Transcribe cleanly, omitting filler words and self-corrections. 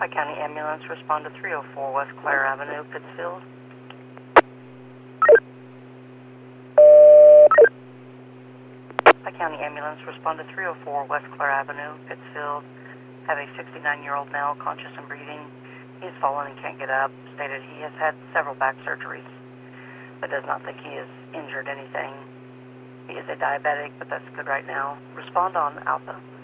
Pike County Ambulance, respond to 304 West Clare Avenue, Pittsfield. Pike County Ambulance, respond to 304 West Clare Avenue, Pittsfield. Have a 69-year-old male conscious and breathing. He has fallen and can't get up. Stated he has had several back surgeries, but does not think he has injured anything. He is a diabetic, but that's good right now. Respond on Alpha.